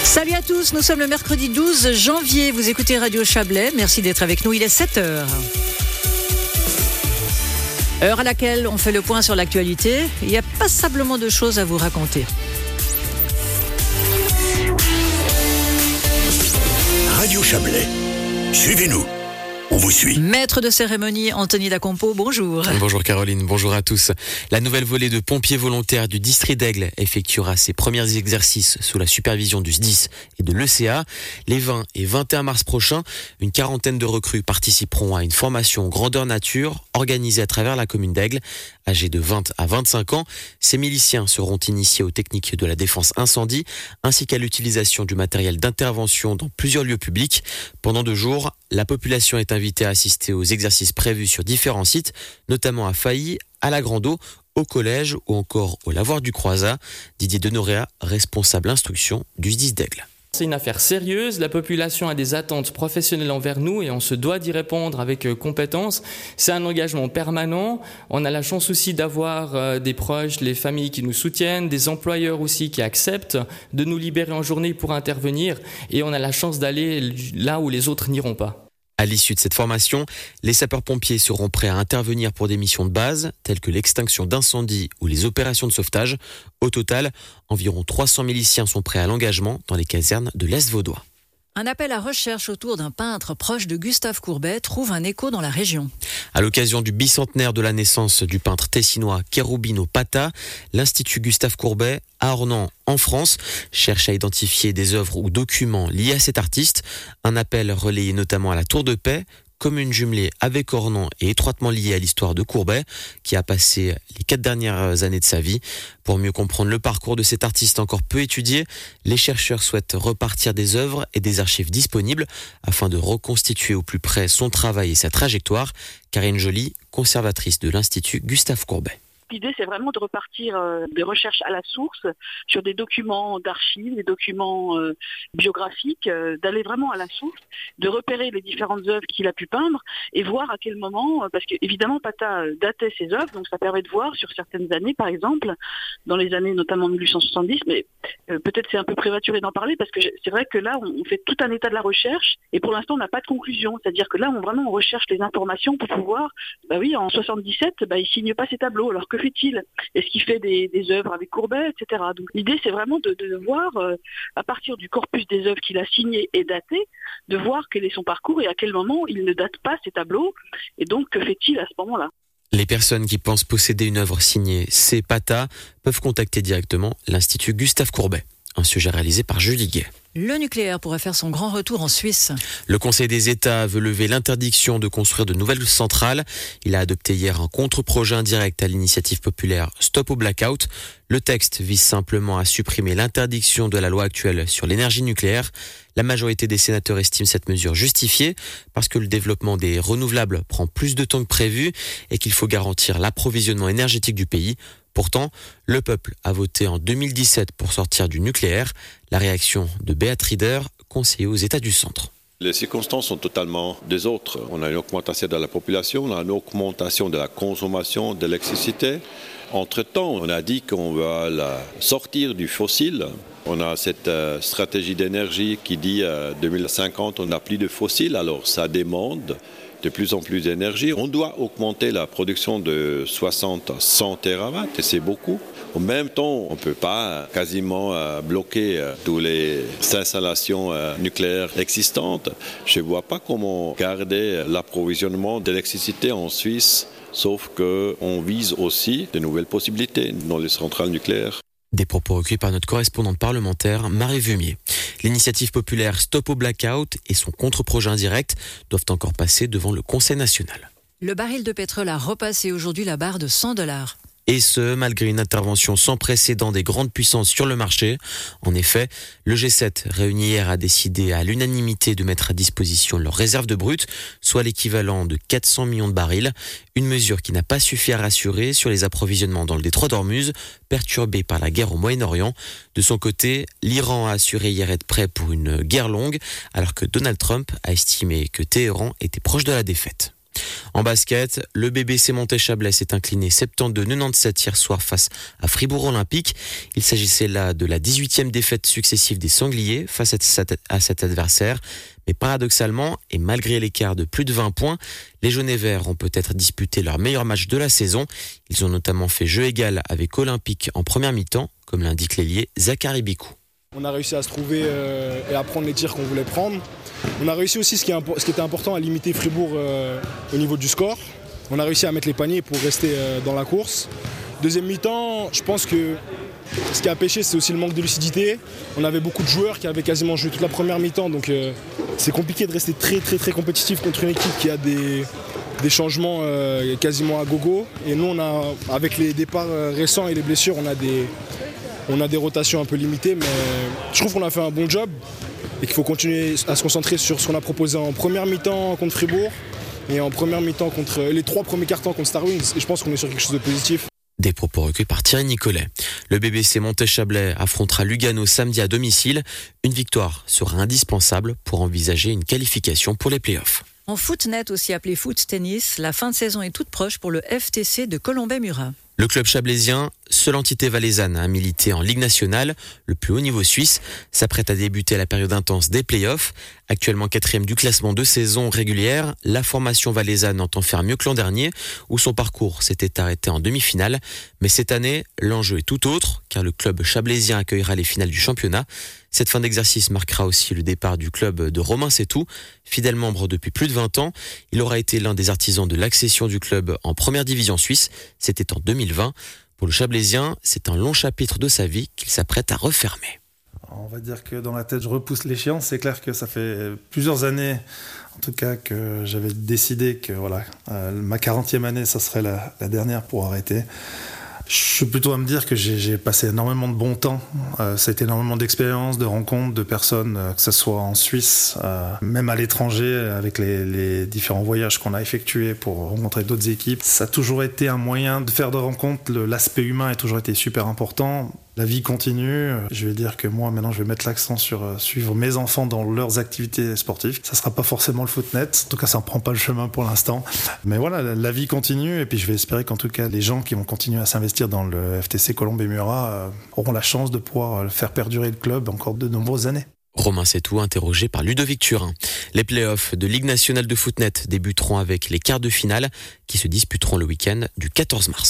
Salut à tous, nous sommes le mercredi 12 janvier. Vous écoutez Radio Chablais. Merci d'être avec nous. Il est 7h. Heure à laquelle on fait le point sur l'actualité. Il y a passablement de choses à vous raconter. Radio Chablais. Suivez-nous. On vous suit. Maître de cérémonie, Anthony Lacompo, bonjour. Bonjour Caroline, bonjour à tous. La nouvelle volée de pompiers volontaires du district d'Aigle effectuera ses premiers exercices sous la supervision du SDIS et de l'ECA. Les 20 et 21 mars prochains, une quarantaine de recrues participeront à une formation grandeur nature organisée à travers la commune d'Aigle. Âgés de 20 à 25 ans, ces miliciens seront initiés aux techniques de la défense incendie ainsi qu'à l'utilisation du matériel d'intervention dans plusieurs lieux publics. Pendant 2 jours, la population est invitée à assister aux exercices prévus sur différents sites, notamment à Failly, à la Grande Eau, au collège ou encore au lavoir du Croisat. Didier Denoréa, responsable instruction du SDIS d'Aigle. C'est une affaire sérieuse, la population a des attentes professionnelles envers nous et on se doit d'y répondre avec compétence. C'est un engagement permanent, on a la chance aussi d'avoir des proches, les familles qui nous soutiennent, des employeurs aussi qui acceptent de nous libérer en journée pour intervenir et on a la chance d'aller là où les autres n'iront pas. À l'issue de cette formation, les sapeurs-pompiers seront prêts à intervenir pour des missions de base, telles que l'extinction d'incendies ou les opérations de sauvetage. Au total, environ 300 miliciens sont prêts à l'engagement dans les casernes de l'Est vaudois. Un appel à recherche autour d'un peintre proche de Gustave Courbet trouve un écho dans la région. À l'occasion du bicentenaire de la naissance du peintre tessinois Cherubino Pata, l'Institut Gustave Courbet à Ornans, en France, cherche à identifier des œuvres ou documents liés à cet artiste. Un appel relayé notamment à la Tour de Paix, commune jumelée avec Ornans et étroitement liée à l'histoire de Courbet, qui a passé les 4 dernières années de sa vie. Pour mieux comprendre le parcours de cet artiste encore peu étudié, les chercheurs souhaitent repartir des œuvres et des archives disponibles afin de reconstituer au plus près son travail et sa trajectoire. Karine Joly, conservatrice de l'Institut Gustave Courbet. L'idée, c'est vraiment de repartir des recherches à la source sur des documents d'archives, des documents biographiques, d'aller vraiment à la source, de repérer les différentes œuvres qu'il a pu peindre et voir à quel moment, parce qu'évidemment Pata datait ses œuvres, donc ça permet de voir sur certaines années, par exemple, dans les années notamment 1870, mais peut-être c'est un peu prématuré d'en parler parce que c'est vrai que là, on fait tout un état de la recherche et pour l'instant, on n'a pas de conclusion. C'est-à-dire que là, on recherche les informations pour pouvoir, en 77, il signe pas ses tableaux, alors que fait-il ? Est-ce qu'il fait des œuvres avec Courbet, etc. Donc l'idée, c'est vraiment de voir, à partir du corpus des œuvres qu'il a signées et datées, de voir quel est son parcours et à quel moment il ne date pas ses tableaux. Et donc, que fait-il à ce moment-là ? Les personnes qui pensent posséder une œuvre signée C. Pata peuvent contacter directement l'Institut Gustave Courbet. Un sujet réalisé par Julie Guay. Le nucléaire pourrait faire son grand retour en Suisse. Le Conseil des États veut lever l'interdiction de construire de nouvelles centrales. Il a adopté hier un contre-projet indirect à l'initiative populaire Stop au Blackout. Le texte vise simplement à supprimer l'interdiction de la loi actuelle sur l'énergie nucléaire. La majorité des sénateurs estiment cette mesure justifiée parce que le développement des renouvelables prend plus de temps que prévu et qu'il faut garantir l'approvisionnement énergétique du pays. Pourtant, le peuple a voté en 2017 pour sortir du nucléaire. La réaction de Beat Rieder, conseiller aux États du Centre. Les circonstances sont totalement des autres. On a une augmentation de la population, on a une augmentation de la consommation d'électricité. Entre-temps, on a dit qu'on va sortir du fossile. On a cette stratégie d'énergie qui dit 2050, on n'a plus de fossiles, alors ça demande de plus en plus d'énergie. On doit augmenter la production de 60 à 100 terawatts, et c'est beaucoup. En même temps, on ne peut pas quasiment bloquer toutes les installations nucléaires existantes. Je ne vois pas comment garder l'approvisionnement d'électricité en Suisse, sauf qu'on vise aussi de nouvelles possibilités dans les centrales nucléaires. Des propos recueillis par notre correspondante parlementaire, Marie Vumier. L'initiative populaire Stop au Blackout et son contre-projet indirect doivent encore passer devant le Conseil national. Le baril de pétrole a repassé aujourd'hui la barre de $100. Et ce, malgré une intervention sans précédent des grandes puissances sur le marché. En effet, le G7 réuni hier a décidé à l'unanimité de mettre à disposition leurs réserves de brut, soit l'équivalent de 400 millions de barils. Une mesure qui n'a pas suffi à rassurer sur les approvisionnements dans le détroit d'Ormuz, perturbé par la guerre au Moyen-Orient. De son côté, l'Iran a assuré hier être prêt pour une guerre longue, alors que Donald Trump a estimé que Téhéran était proche de la défaite. En basket, le BBC Montet-Chablais s'est incliné 72-97 hier soir face à Fribourg Olympique. Il s'agissait là de la 18e défaite successive des Sangliers face à cet adversaire. Mais paradoxalement, et malgré l'écart de plus de 20 points, les Jaunes et Verts ont peut-être disputé leur meilleur match de la saison. Ils ont notamment fait jeu égal avec Olympique en première mi-temps, comme l'indique l'ailier Zachary Bicou. On a réussi à se trouver et à prendre les tirs qu'on voulait prendre. On a réussi aussi ce qui était important à limiter Fribourg au niveau du score. On a réussi à mettre les paniers pour rester dans la course. Deuxième mi-temps, je pense que ce qui a pêché, c'est aussi le manque de lucidité. On avait beaucoup de joueurs qui avaient quasiment joué toute la première mi-temps, donc c'est compliqué de rester très très très compétitif contre une équipe qui a des changements quasiment à gogo. Et nous, avec les départs récents et les blessures, on a des rotations un peu limitées, mais je trouve qu'on a fait un bon job et qu'il faut continuer à se concentrer sur ce qu'on a proposé en première mi-temps contre Fribourg et en première mi-temps contre les 3 premiers quart-temps contre Star Wings. Et je pense qu'on est sur quelque chose de positif. Des propos recueillis par Thierry Nicolet. Le BBC Montet-Chablais affrontera Lugano samedi à domicile. Une victoire sera indispensable pour envisager une qualification pour les playoffs. En footnet, aussi appelé foot tennis, la fin de saison est toute proche pour le FTC de Colombey-Murat. Le club chablaisien, seule entité valaisanne à militer en Ligue nationale, le plus haut niveau suisse, s'apprête à débuter la période intense des playoffs. Actuellement 4e du classement de saison régulière, la formation valaisanne entend faire mieux que l'an dernier, où son parcours s'était arrêté en demi-finale. Mais cette année, l'enjeu est tout autre, car le club chablaisien accueillera les finales du championnat. Cette fin d'exercice marquera aussi le départ du club de Romain Setou, fidèle membre depuis plus de 20 ans. Il aura été l'un des artisans de l'accession du club en première division suisse. C'était en 2020. Pour le Chablaisien, c'est un long chapitre de sa vie qu'il s'apprête à refermer. On va dire que dans la tête, je repousse l'échéance. C'est clair que ça fait plusieurs années, en tout cas, que j'avais décidé que voilà, ma 40e année, ça serait la dernière pour arrêter. Je suis plutôt à me dire que j'ai passé énormément de bon temps. Ça a été énormément d'expériences, de rencontres, de personnes, que ce soit en Suisse, même à l'étranger, avec les différents voyages qu'on a effectués pour rencontrer d'autres équipes. Ça a toujours été un moyen de faire de rencontres. L'aspect humain a toujours été super important. La vie continue. Je vais dire que moi, maintenant, je vais mettre l'accent sur suivre mes enfants dans leurs activités sportives. Ça sera pas forcément le footnet. En tout cas, ça ne prend pas le chemin pour l'instant. Mais voilà, la vie continue. Et puis, je vais espérer qu'en tout cas, les gens qui vont continuer à s'investir dans le FTC Colombey-Murat auront la chance de pouvoir faire perdurer le club encore de nombreuses années. Romain Setou, interrogé par Ludovic Turin. Les playoffs de Ligue nationale de footnet débuteront avec les quarts de finale qui se disputeront le week-end du 14 mars.